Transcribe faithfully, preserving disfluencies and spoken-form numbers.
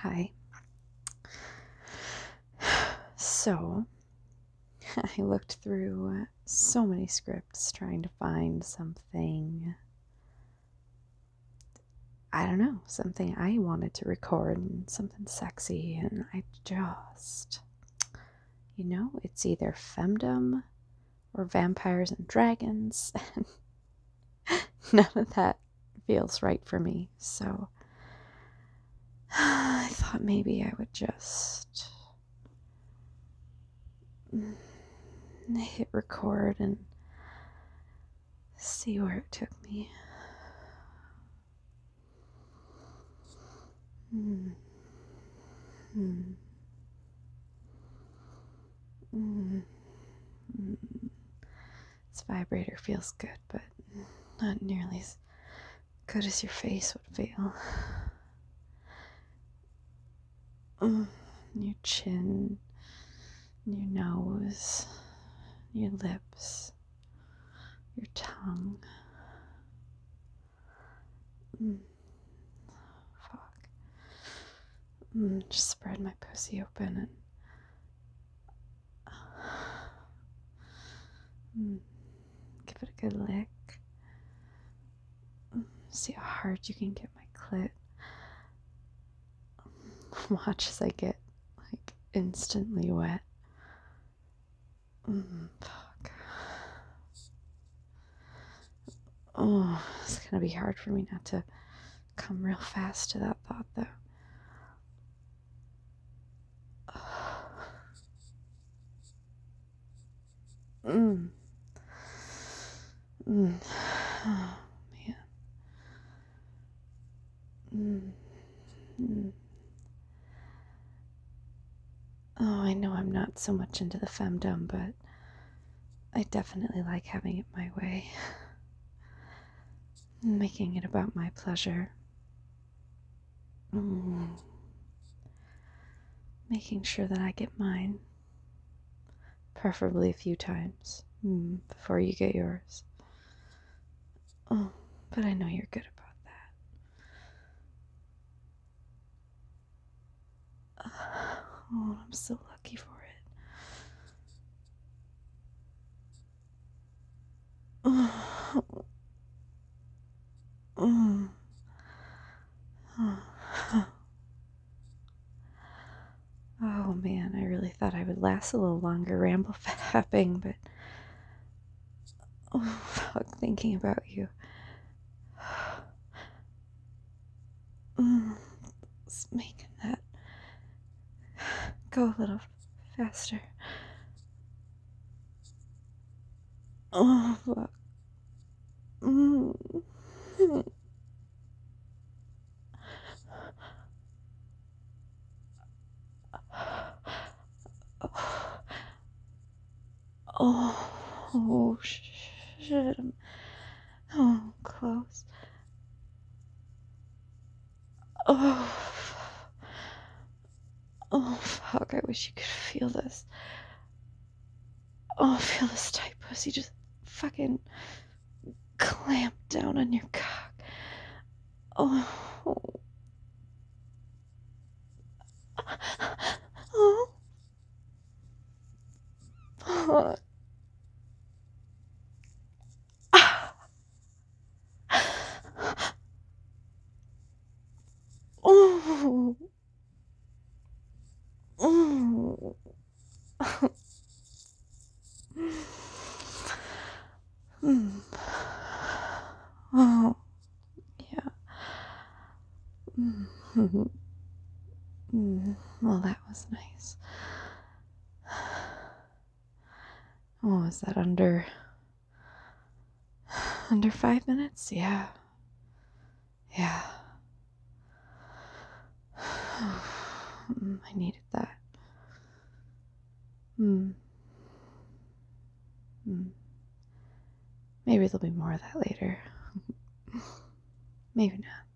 Hi. So, I looked through uh, so many scripts trying to find something, I don't know, something I wanted to record and something sexy, and I just, you know, it's either femdom or vampires and dragons, and none of that feels right for me. So, I thought maybe I would just hit record and see where it took me. Hmm. Hmm. Hmm. Hmm. This vibrator feels good, but not nearly as good as your face would feel. Mm. Your chin, your nose, your lips, your tongue. Mm. Fuck. Mm. Just spread my pussy open and. Mm. Give it a good lick. Mm. See how hard you can get my clit. Watch as I get like instantly wet. Mm. Fuck. Oh, it's gonna be hard for me not to come real fast to that thought, though. Mm. Mm. Oh, man. Mm. Mm. Oh, I know I'm not so much into the femdom, but I definitely like having it my way. Making it about my pleasure. Mm. Making sure that I get mine. Preferably a few times mm, before you get yours. Oh, but I know you're good about that. Oh, I'm so lucky for it. Oh. Oh. Oh. Oh man, I really thought I would last a little longer ramble fapping, but oh fuck, thinking about you. Mm, it's making that go a little faster. Oh fuck. Mm. Oh, oh shit. I'm, oh, close. Oh, oh fuck, I wish you could feel this. Oh, feel this tight pussy just fucking clamp down on your cock. Oh. Oh. Oh. Oh. Oh. Mm. Oh. Yeah. Mm. Mm. Well, that was nice. Oh, is that under under five minutes? Yeah. Yeah. Mm, I needed that. Mm. Mm. Maybe there'll be more of that later. Maybe not.